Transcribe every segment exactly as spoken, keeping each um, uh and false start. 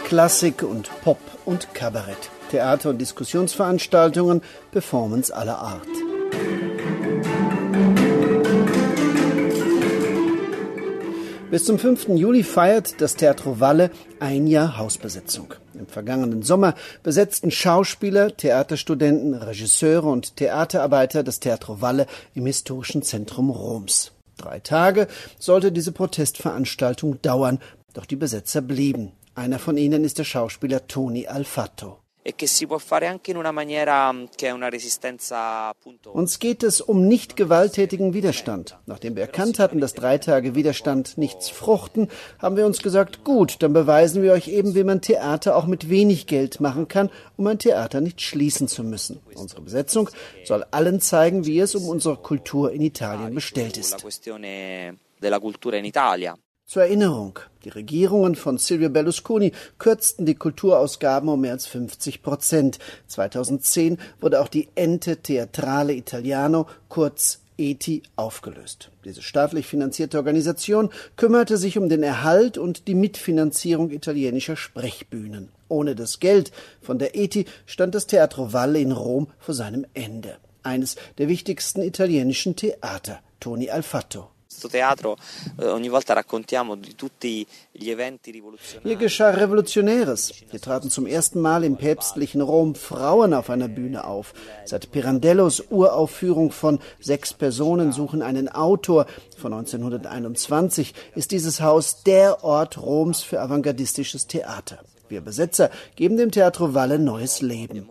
Klassik und Pop und Kabarett, Theater- und Diskussionsveranstaltungen, Performance aller Art. Bis zum fünften Juli feiert das Teatro Valle ein Jahr Hausbesetzung. Im vergangenen Sommer besetzten Schauspieler, Theaterstudenten, Regisseure und Theaterarbeiter das Teatro Valle im historischen Zentrum Roms. Drei Tage sollte diese Protestveranstaltung dauern, doch die Besetzer blieben. Einer von ihnen ist der Schauspieler Tony Alfatto. Uns geht es um nicht gewalttätigen Widerstand. Nachdem wir erkannt hatten, dass drei Tage Widerstand nichts fruchten, haben wir uns gesagt, gut, dann beweisen wir euch eben, wie man Theater auch mit wenig Geld machen kann, um ein Theater nicht schließen zu müssen. Unsere Besetzung soll allen zeigen, wie es um unsere Kultur in Italien bestellt ist. Zur Erinnerung, die Regierungen von Silvio Berlusconi kürzten die Kulturausgaben um mehr als fünfzig Prozent. zweitausendzehn wurde auch die Ente Teatrale Italiano, kurz E T I, aufgelöst. Diese staatlich finanzierte Organisation kümmerte sich um den Erhalt und die Mitfinanzierung italienischer Sprechbühnen. Ohne das Geld von der E T I stand das Teatro Valle in Rom vor seinem Ende. Eines der wichtigsten italienischen Theater, Tony Alfatto. Hier geschah Revolutionäres. Hier traten zum ersten Mal im päpstlichen Rom Frauen auf einer Bühne auf. Seit Pirandellos Uraufführung von Sechs Personen suchen einen Autor von neunzehnhunderteinundzwanzig ist dieses Haus der Ort Roms für avantgardistisches Theater. Wir Besetzer geben dem Teatro Valle neues Leben.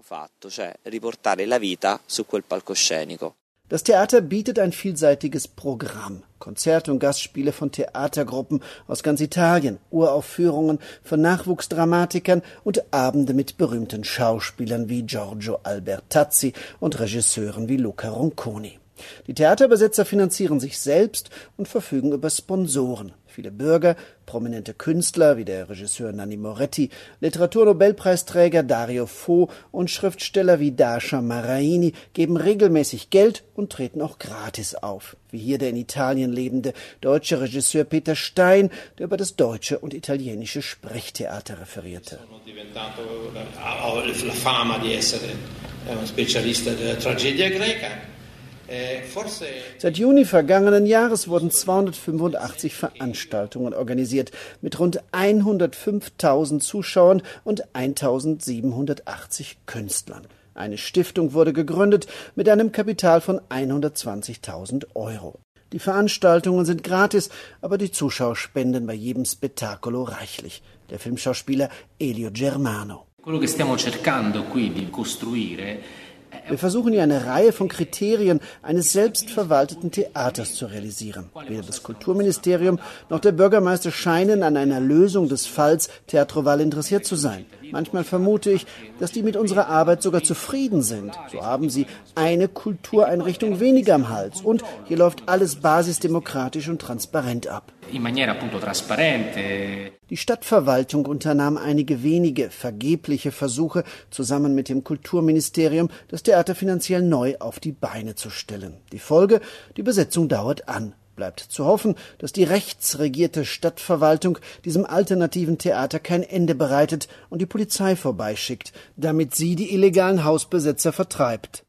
Das Theater bietet ein vielseitiges Programm. Konzerte und Gastspiele von Theatergruppen aus ganz Italien, Uraufführungen von Nachwuchsdramatikern und Abende mit berühmten Schauspielern wie Giorgio Albertazzi und Regisseuren wie Luca Ronconi. Die Theaterbesetzer finanzieren sich selbst und verfügen über Sponsoren. Viele Bürger, prominente Künstler wie der Regisseur Nanni Moretti, Literaturnobelpreisträger Dario Fo und Schriftsteller wie Dasha Maraini geben regelmäßig Geld und treten auch gratis auf. Wie hier der in Italien lebende deutsche Regisseur Peter Stein, der über das deutsche und italienische Sprechtheater referierte. Seit Juni vergangenen Jahres wurden zweihundertfünfundachtzig Veranstaltungen organisiert mit rund hundertfünftausend Zuschauern und eintausendsiebenhundertachtzig Künstlern. Eine Stiftung wurde gegründet mit einem Kapital von hundertzwanzigtausend Euro. Die Veranstaltungen sind gratis, aber die Zuschauer spenden bei jedem Spettacolo reichlich. Der Filmschauspieler Elio Germano. Quello che stiamo cercando qui di costruire. Wir versuchen hier eine Reihe von Kriterien eines selbstverwalteten Theaters zu realisieren. Weder das Kulturministerium noch der Bürgermeister scheinen an einer Lösung des Falls Teatro Valle interessiert zu sein. Manchmal vermute ich, dass die mit unserer Arbeit sogar zufrieden sind. So haben sie eine Kultureinrichtung weniger am Hals und hier läuft alles basisdemokratisch und transparent ab. Die Stadtverwaltung unternahm einige wenige vergebliche Versuche, zusammen mit dem Kulturministerium das Theater finanziell neu auf die Beine zu stellen. Die Folge: die Besetzung dauert an. Bleibt zu hoffen, dass die rechtsregierte Stadtverwaltung diesem alternativen Theater kein Ende bereitet und die Polizei vorbeischickt, damit sie die illegalen Hausbesetzer vertreibt.